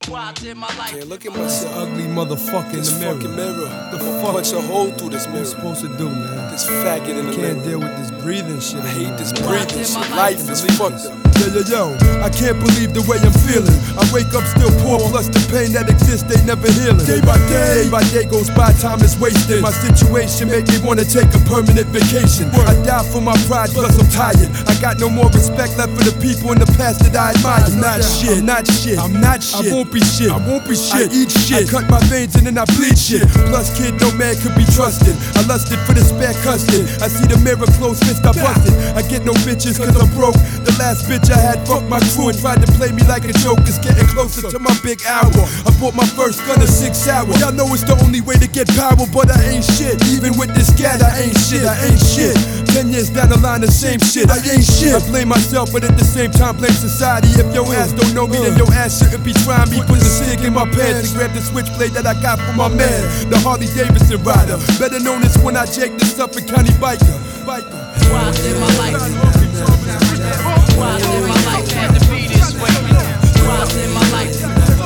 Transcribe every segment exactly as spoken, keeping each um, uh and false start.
Can't look at myself. Ugly motherfucker in This the mirror. fucking mirror. The I'ma fuck punch a hole through this What mirror. you supposed to do, man? This faggot in the Can't mirror. deal with this breathing shit. I hate this anymore. breathing shit. Life is fucked up. Yo, yo, yo, I can't believe the way I'm feeling. I wake up still poor, plus the pain that exists, they never healing. Day by day, day by day goes by, time is wasted. My situation make me wanna take a permanent vacation. I die for my pride, plus I'm tired. I got no more respect left for the people in the past that I admire. I'm not shit, I'm not shit, I'm not shit. I won't be shit, I won't be shit. I eat shit, I cut my veins and then I bleed shit. Plus kid, no man could be trusted. I lusted for the spare custard. I see the mirror close, fist I busted. I get no bitches cause I'm broke. The last bitch I had fucked my crew and tried to play me like a joke. It's getting closer to my big hour. I bought my first gun at six hour. Y'all know it's the only way to get power, but I ain't shit. Even with this gat, I ain't shit, I ain't shit. Ten years down the line, the same shit, I ain't shit. I blame myself, but at the same time blame society. If your ass don't know me, then your ass shouldn't be trying me. Put the stick in my pants and grab the switchblade that I got from my man, the Harley Davidson rider, better known as when I Jake the Suffolk County biker. Biker. Why in my life? Why in my life had to be this way? Why in my life?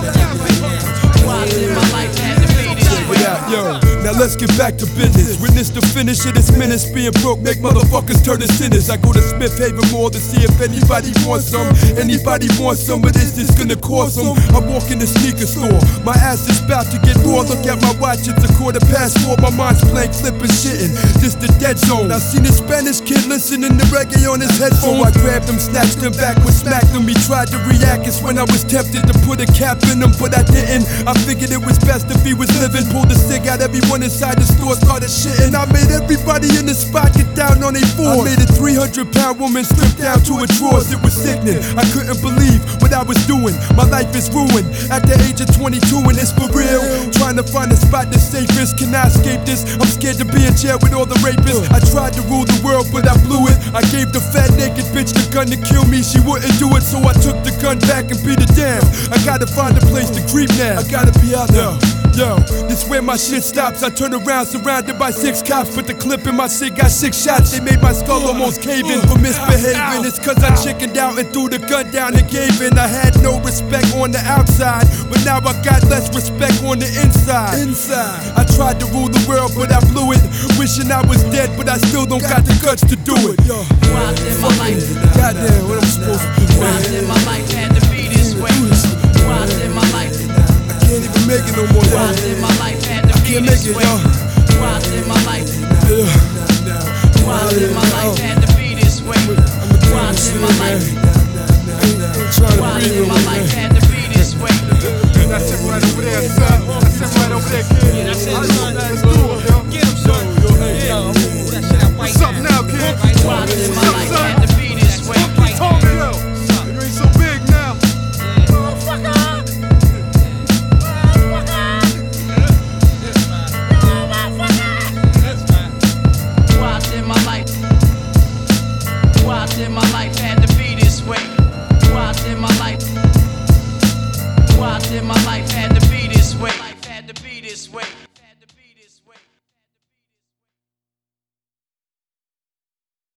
Why in my life had to be this way? Yo, now let's get back to business. Witness the finish of this menace. Being broke make motherfuckers turn to sinners. I go to Smith Haven Mall to see if anybody wants some. Anybody wants some, but it's just gonna cost some. I walk in the sneaker store, my ass is about to get raw. Look at my watch, it's a quarter past four. My mind's playing, flipping, shitting. This the dead zone. I seen a Spanish kid listening to reggae on his headphone. I grabbed him, snatched him backwards, smacked him. He tried to react, it's when I was tempted to put a cap in him, but I didn't. I figured it was best if he was living. Pulled the cig out, everyone inside the store started shitting. I made everybody in the spot get down on their fours. I made a three hundred pound woman strip down to her drawers. It was sickening, I couldn't believe what I was doing. My life is ruined at the age of twenty-two, and it's for real. Trying to find a spot that's safest. Can I escape this? I'm scared to be in jail with all the rapists. I tried to rule the world, but I blew it. I gave the fat naked bitch the gun to kill me. She wouldn't do it, so I took the gun back and beat it down. I gotta find a place to creep now. I gotta be out there. Yo, this where my shit stops. I turn around surrounded by six cops. Put the clip in my shit, got six shots. They made my skull almost cave in for misbehaving. It's cause I chickened out and threw the gun down and gave in. I had no respect on the outside, but now I got less respect on the inside. Inside, I tried to rule the world, but I blew it. Wishing I was dead, but I still don't got the guts to do it. Yo, why in my life? goddamn, what I'm supposed to do? Why in my life had to be this way? Why in my life? Can't even make it no more, Why y'all. in my life had to be Can't make this it, way? y'all. Why in my life? Yeah. Why in my life had to be this way? Why in my life? I'm trying to Why breathe in over my life there. had to be this way? That's it right over there, son. That's it right over there, kid. Yeah, that's it, Let's son. do it, yo. Get him, son. What's up now, kid? Why in my life had to be this way? You told me, yo. You ain't so big now. Why in my life? Why in my life had to be this way? Why in my life? Why in my life had to be this way? Life had to be this way.